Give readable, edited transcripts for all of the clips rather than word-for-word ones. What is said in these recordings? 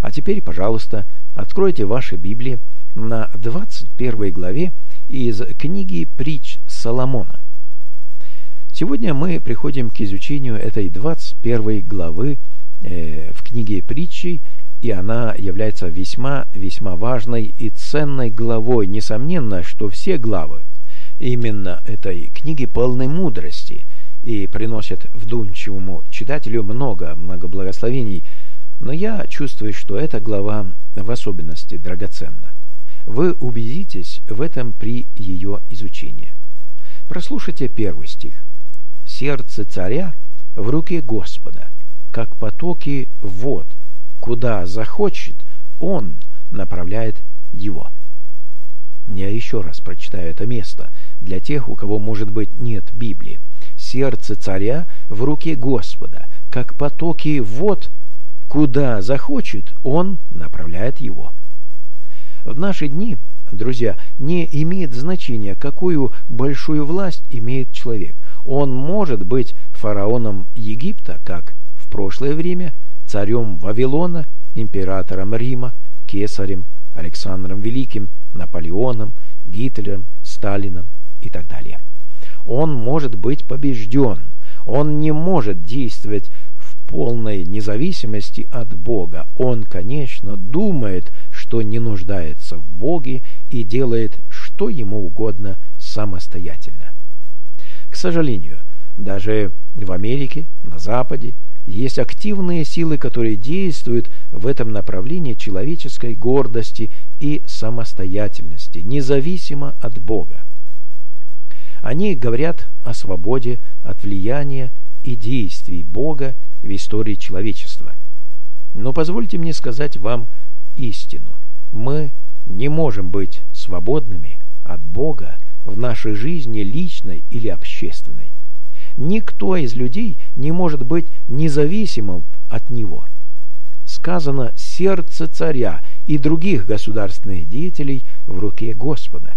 А теперь, пожалуйста, откройте ваши Библии на 21 главе из книги «Притч Соломона». Сегодня мы приходим к изучению этой 21 главы в книге «Притчи», и она является весьма важной и ценной главой. Несомненно, что все главы именно этой книги полны мудрости и приносят вдумчивому читателю много благословений, но я чувствую, что эта глава в особенности драгоценна. Вы убедитесь в этом при ее изучении. Прослушайте первый стих. «Сердце царя в руке Господа, как потоки вод, куда захочет, он направляет его». Я еще раз прочитаю это место для тех, у кого, может быть, нет Библии. «Сердце царя в руке Господа, как потоки вод, куда захочет, он направляет его». В наши дни, друзья, не имеет значения, какую большую власть имеет человек. Он может быть фараоном Египта, как в прошлое время, царем Вавилона, императором Рима, кесарем, Александром Великим, Наполеоном, Гитлером, Сталином и так далее. Он может быть побежден. Он не может действовать в полной независимости от Бога. Он, конечно, думает, что не нуждается в Боге и делает, что ему угодно самостоятельно. К сожалению, даже в Америке, на Западе, есть активные силы, которые действуют в этом направлении человеческой гордости и самостоятельности, независимо от Бога. Они говорят о свободе от влияния и действий Бога в истории человечества. Но позвольте мне сказать вам истину. Мы не можем быть свободными от Бога в нашей жизни личной или общественной. Никто из людей не может быть независимым от Него. Сказано «сердце царя и других государственных деятелей в руке Господа».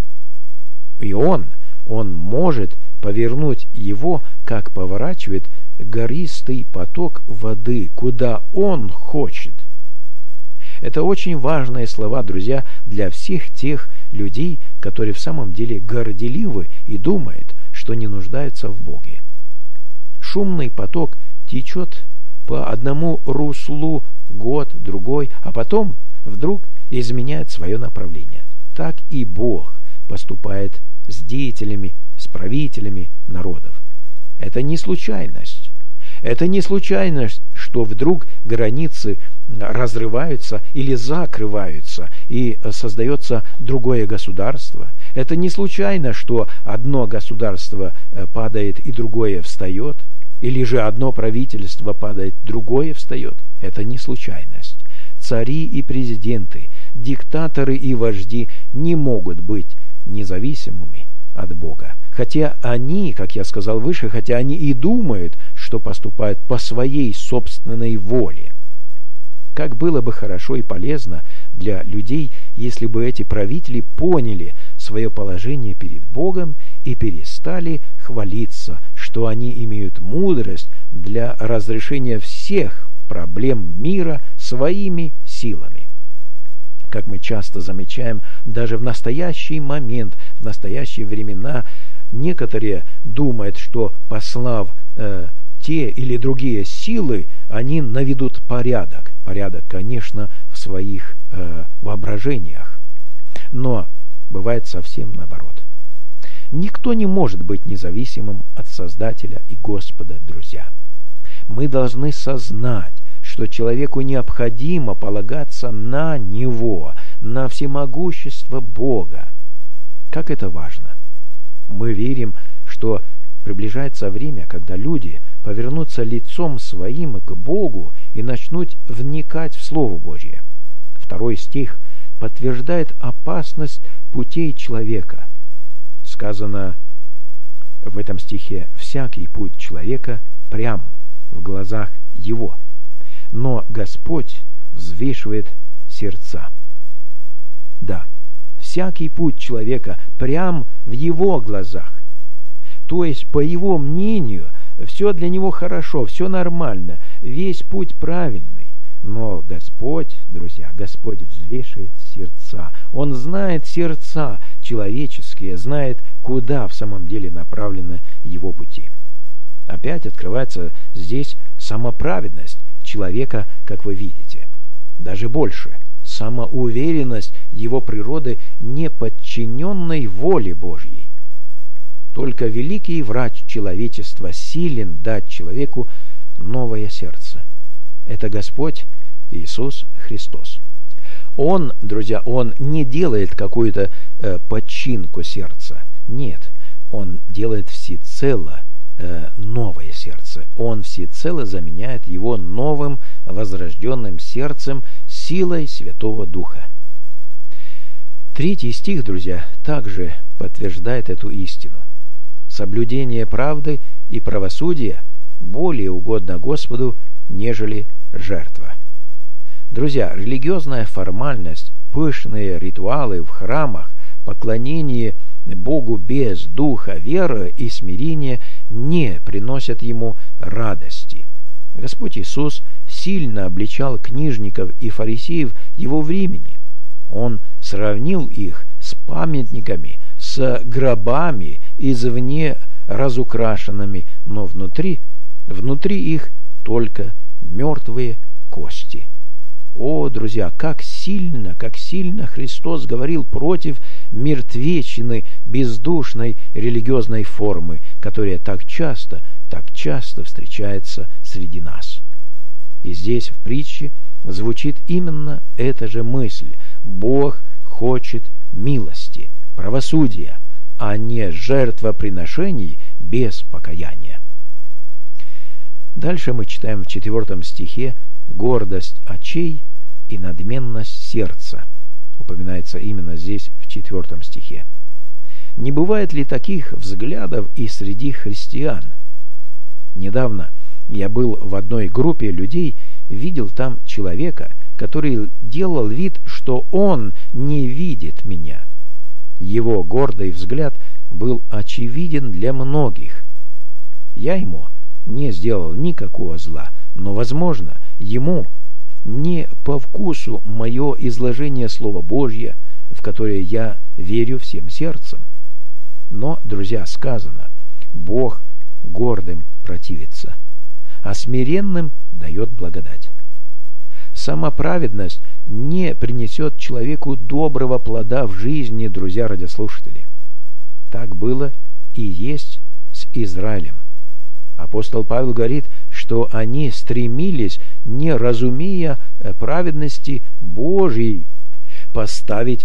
И Он может повернуть его, как поворачивает гористый поток воды, куда Он хочет. Это очень важные слова, друзья, для всех тех людей, которые в самом деле горделивы и думают, что не нуждаются в Боге. Шумный поток течет по одному руслу год, другой, а потом вдруг изменяет свое направление. Так и Бог поступает с деятелями, с правителями народов. Это не случайность. Это не случайность, что вдруг границы разрываются или закрываются, и создается другое государство. Это не случайно, что одно государство падает и другое встает, или же одно правительство падает, другое встает. Это не случайность. Цари и президенты, диктаторы и вожди не могут быть независимыми от Бога. Хотя они, как я сказал выше, хотя они и думают, что поступают по своей собственной воле. Как было бы хорошо и полезно для людей, если бы эти правители поняли свое положение перед Богом и перестали хвалиться, что они имеют мудрость для разрешения всех проблем мира своими силами. Как мы часто замечаем, даже в настоящий момент, в настоящие времена, некоторые думают, что послав те или другие силы, они наведут порядок. Порядок, конечно, в своих воображениях. Но бывает совсем наоборот. Никто не может быть независимым от Создателя и Господа, друзья. Мы должны сознать, что человеку необходимо полагаться на Него, на всемогущество Бога. Как это важно! Мы верим, что приближается время, когда люди повернутся лицом своим к Богу и начнут вникать в Слово Божье. 2 стих подтверждает опасность путей человека. Сказано в этом стихе: «Всякий путь человека прям в глазах его, но Господь взвешивает сердца». Да, всякий путь человека прям в его глазах. То есть, по его мнению, все для него хорошо, все нормально, весь путь правильный. Но Господь, друзья, Господь взвешивает сердца. Он знает сердца человеческие, знает, куда в самом деле направлены его пути. Опять открывается здесь самоправедность человека, как вы видите. Даже больше, самоуверенность его природы, не подчиненной воле Божьей. Только великий врач человечества силен дать человеку новое сердце. Это Господь Иисус Христос. Он, друзья, Он не делает какую-то подчинку сердца. Нет, Он делает всецело новое сердце. Он всецело заменяет его новым возрожденным сердцем силой Святого Духа. 3 стих, друзья, также подтверждает эту истину. Соблюдение правды и правосудия более угодно Господу, нежели жертва. Друзья, религиозная формальность, пышные ритуалы в храмах, поклонение Богу без духа веры и смирения не приносят ему радости. Господь Иисус сильно обличал книжников и фарисеев его времени. Он сравнил их с памятниками, с гробами извне разукрашенными, но внутри их только мертвые кости. О, друзья, как сильно Христос говорил против мертвечины бездушной религиозной формы, которая так часто встречается среди нас. И здесь в притче звучит именно эта же мысль. Бог хочет милости, правосудия, а не жертвоприношений без покаяния. Дальше мы читаем в 4 стихе: гордость очей и надменность сердца. Упоминается именно здесь в 4 стихе. Не бывает ли таких взглядов и среди христиан? Недавно я был в одной группе людей, видел там человека, который делал вид, что он не видит меня. Его гордый взгляд был очевиден для многих. Я ему не сделал никакого зла, но, возможно, ему не по вкусу мое изложение Слова Божьего, в которое я верю всем сердцем. Но, друзья, сказано: Бог гордым противится, а смиренным дает благодать. Самоправедность не принесет человеку доброго плода в жизни, друзья радиослушатели. Так было и есть с Израилем. Апостол Павел говорит, что они стремились, не разумея праведности Божьей, поставить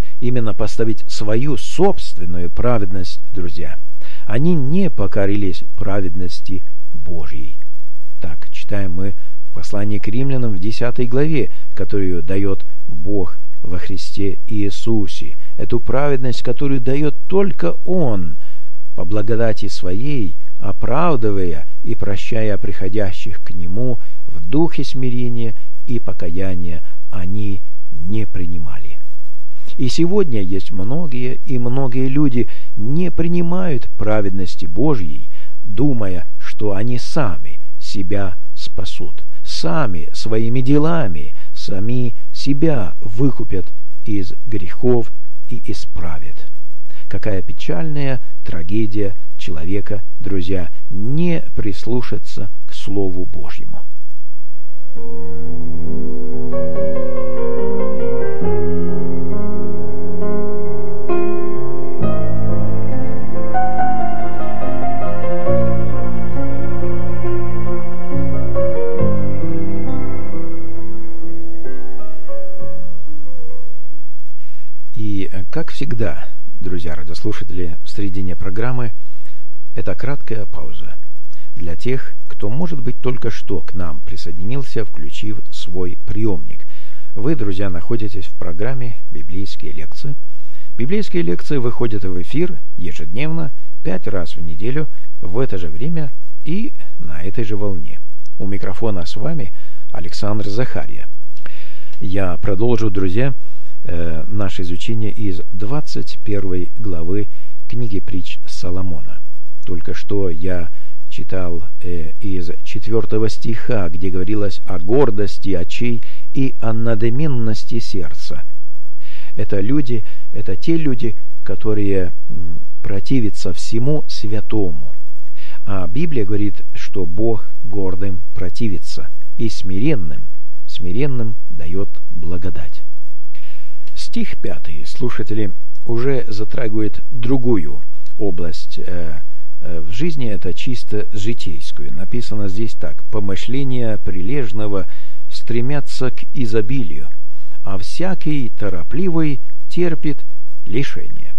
свою собственную праведность, друзья. Они не покорились праведности Божьей. Так читаем мы в послании к римлянам в 10 главе, которую дает Бог во Христе Иисусе. Эту праведность, которую дает только Он, по благодати Своей, оправдывая и прощая приходящих к Нему в духе смирения и покаяния, они не принимали. И сегодня есть многие люди не принимают праведности Божьей, думая, что они сами себя спасут, сами своими делами, сами себя выкупят из грехов и исправят. Какая печальная трагедия человека, друзья, не прислушаться к Слову Божьему. И, как всегда, друзья радиослушатели, в середине программы это краткая пауза для тех, кто, может быть, только что к нам присоединился, включив свой приемник. Вы, друзья, находитесь в программе «Библейские лекции». Библейские лекции выходят в эфир ежедневно, 5 раз в неделю, в это же время и на этой же волне. У микрофона с вами Александр Захарья. Я продолжу, друзья, наше изучение из 21 главы книги притч Соломона. Только что я читал из 4 стиха, где говорилось о гордости очей и о надменности сердца. Это те люди, которые противятся всему святому. А Библия говорит, что Бог гордым противится и смиренным дает благодать. Стих 5, слушатели, уже затрагивает другую область в жизни, это чисто житейскую. Написано здесь так: «Помышления прилежного стремятся к изобилию, а всякий торопливый терпит лишение».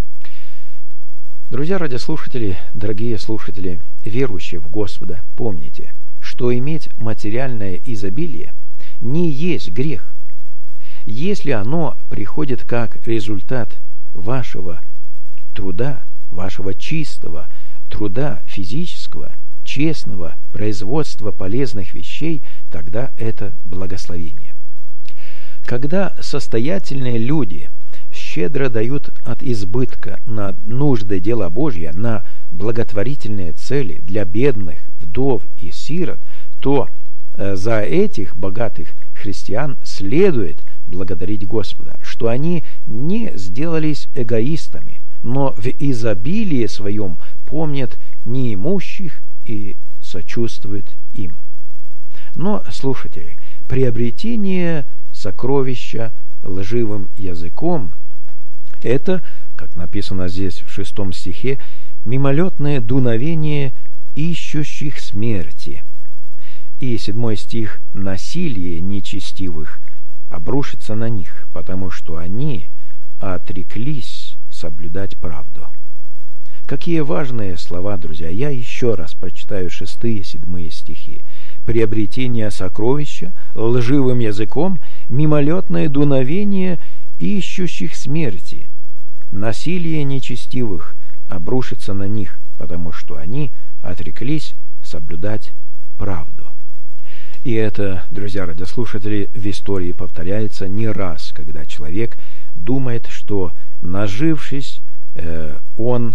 Друзья радиослушатели, дорогие слушатели, верующие в Господа, помните, что иметь материальное изобилие не есть грех, если оно приходит как результат вашего труда, вашего чистого труда физического, честного производства полезных вещей, тогда это благословение. Когда состоятельные люди щедро дают от избытка на нужды дела Божья, на благотворительные цели для бедных, вдов и сирот, то за этих богатых христиан следует благодарить Господа, что они не сделались эгоистами, но в изобилии своем помнят неимущих и сочувствуют им. Но, слушатели, приобретение сокровища лживым языком — это, как написано здесь в 6 стихе, мимолетное дуновение ищущих смерти. И 7 стих: «Насилие нечестивых обрушится на них, потому что они отреклись соблюдать правду». Какие важные слова, друзья! Я еще раз прочитаю 6 и 7 стихи. «Приобретение сокровища лживым языком, мимолетное дуновение ищущих смерти. Насилие нечестивых обрушится на них, потому что они отреклись соблюдать правду». И это, друзья радиослушатели, в истории повторяется не раз, когда человек думает, что, нажившись, он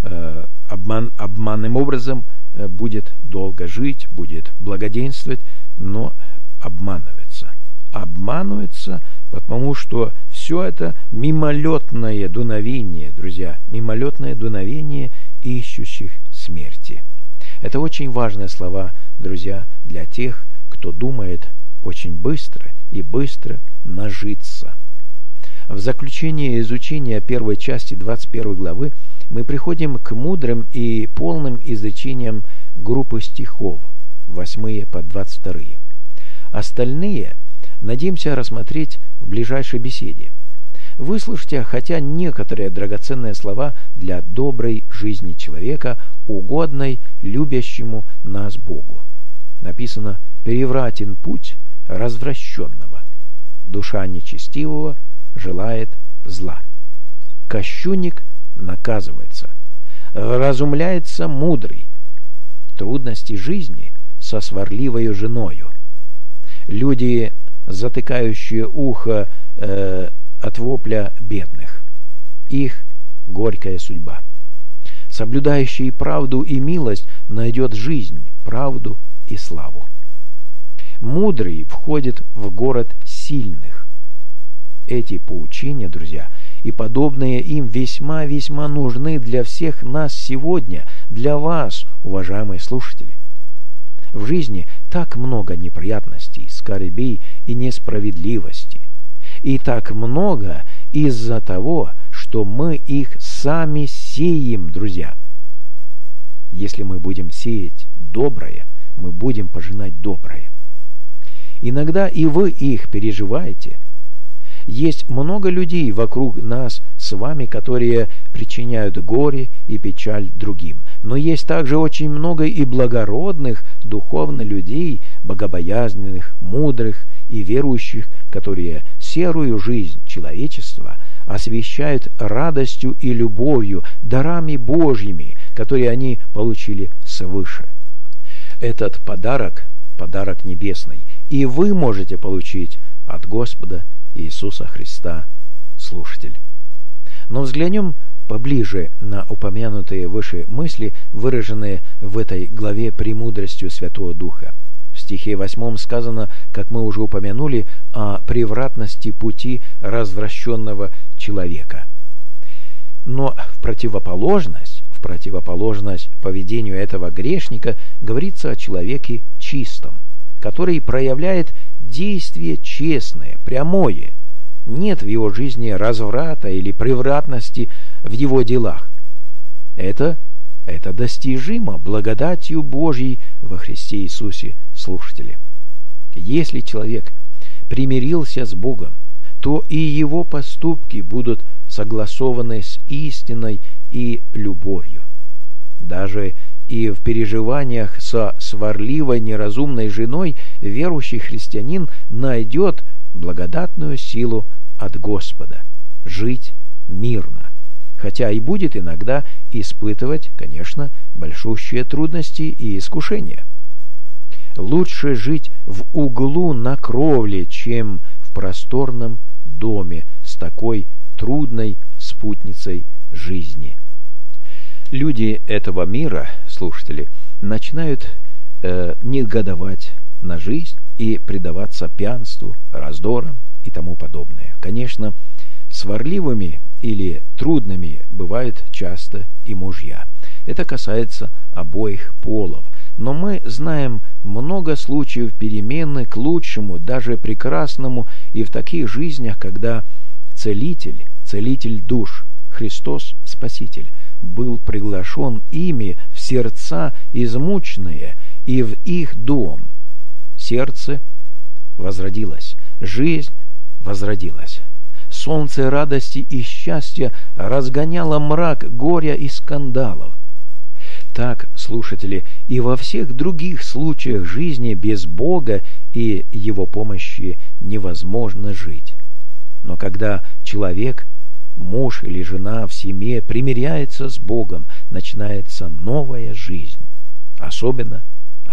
обманным образом будет долго жить, будет благоденствовать, но обманывается. Обманывается, потому что все это мимолетное дуновение, друзья, мимолетное дуновение ищущих смерти. Это очень важные слова, друзья, для тех, кто думает очень быстро и быстро нажиться. В заключение изучения первой части 21 главы мы приходим к мудрым и полным изречениям группы стихов, 8 по 22. Остальные надеемся рассмотреть в ближайшей беседе. Выслушайте, хотя некоторые драгоценные слова для доброй жизни человека, угодной любящему нас Богу. Написано: «Перевратен путь развращенного, душа нечестивого желает зла. Кощунник наказывается, разумляется мудрый. Трудности жизни со сварливою женою. Люди, затыкающие ухо от вопля бедных. Их горькая судьба. Соблюдающий правду и милость найдет жизнь, правду и славу. Мудрый входит в город сильных». Эти поучения, друзья, и подобные им весьма-весьма нужны для всех нас сегодня, для вас, уважаемые слушатели. В жизни так много неприятностей, скорбей и несправедливости. И так много из-за того, что мы их сами сеем, друзья. Если мы будем сеять доброе, мы будем пожинать доброе. Иногда и вы их переживаете. Есть много людей вокруг нас с вами, которые причиняют горе и печаль другим. Но есть также очень много и благородных духовно людей, богобоязненных, мудрых и верующих, которые серую жизнь человечества освещают радостью и любовью, дарами Божьими, которые они получили свыше. Этот подарок небесный, и вы можете получить от Господа Иисуса Христа, слушатель. Но взглянем поближе на упомянутые выше мысли, выраженные в этой главе премудростью Святого Духа. В стихе 8 сказано, как мы уже упомянули, о превратности пути развращенного человека. Но в противоположность поведению этого грешника говорится о человеке чистом, который проявляет действие честное, прямое. Нет в его жизни разврата или превратности в его делах. Это достижимо благодатью Божьей во Христе Иисусе, слушатели. Если человек примирился с Богом, то и его поступки будут согласованы с истиной и любовью. Даже и в переживаниях со сварливой неразумной женой верующий христианин найдет благодатную силу от Господа жить мирно, хотя и будет иногда испытывать, конечно, большущие трудности и искушения. Лучше жить в углу на кровле, чем в просторном доме с такой трудной спутницей жизни. Люди этого мира, слушатели, начинают негодовать на жизнь и предаваться пьянству, раздорам и тому подобное. Конечно, сварливыми или трудными бывают часто и мужья. Это касается обоих полов. Но мы знаем много случаев перемены к лучшему, даже прекрасному, и в таких жизнях, когда целитель душ, Христос Спаситель, был приглашен ими в сердца измученные и в их дом. Сердце возродилось, жизнь возродилась. Солнце радости и счастья разгоняло мрак горя и скандалов. Так, слушатели, и во всех других случаях жизни без Бога и Его помощи невозможно жить. Но когда человек, муж или жена в семье примиряется с Богом, начинается новая жизнь. Особенно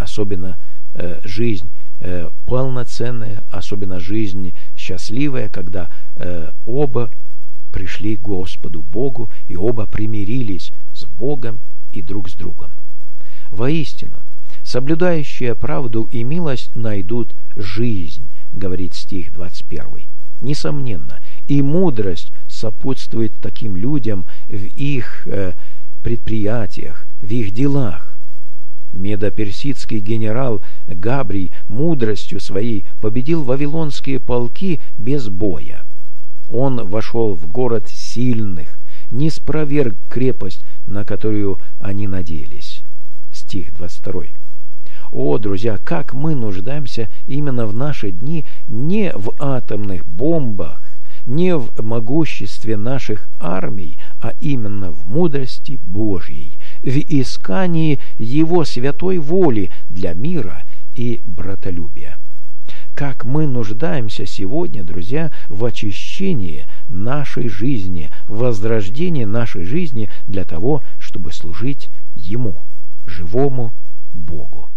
жизнь полноценная, особенно жизнь счастливая, когда оба пришли к Господу Богу и оба примирились с Богом и друг с другом. Воистину, соблюдающие правду и милость найдут жизнь, говорит стих 21. Несомненно, и мудрость сопутствует таким людям в их предприятиях, в их делах. Медоперсидский генерал Габрий мудростью своей победил вавилонские полки без боя. Он вошел в город сильных, не спроверг крепость, на которую они надеялись. Стих 22. О, друзья, как мы нуждаемся именно в наши дни не в атомных бомбах, не в могуществе наших армий, а именно в мудрости Божьей, в искании Его святой воли для мира и братолюбия. Как мы нуждаемся сегодня, друзья, в очищении нашей жизни, в возрождении нашей жизни для того, чтобы служить Ему, живому Богу.